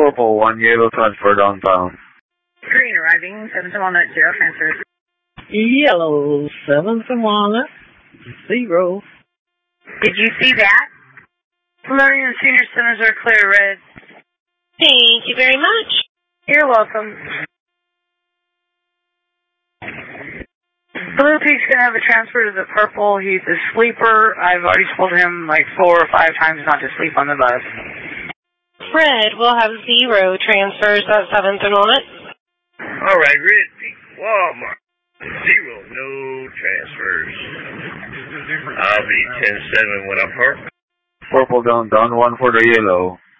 Purple, 1 yellow transfer downtown. Green arriving, 7 to Walnut, 0 transfers. Yellow, 7 to Walnut, 0. Did you see that? Florian Senior Centers are clear, red. Thank you very much. You're welcome. Blue Peak's going to have a transfer to the purple. He's a sleeper. I've already told him like 4 or 5 times not to sleep on the bus. Red will have 0 transfers at 7th and Walnut. All right, Red Peak, Walmart. 0, no transfers. I'll be 10-7 when I'm parked. Purple downtown, 1 for the yellow.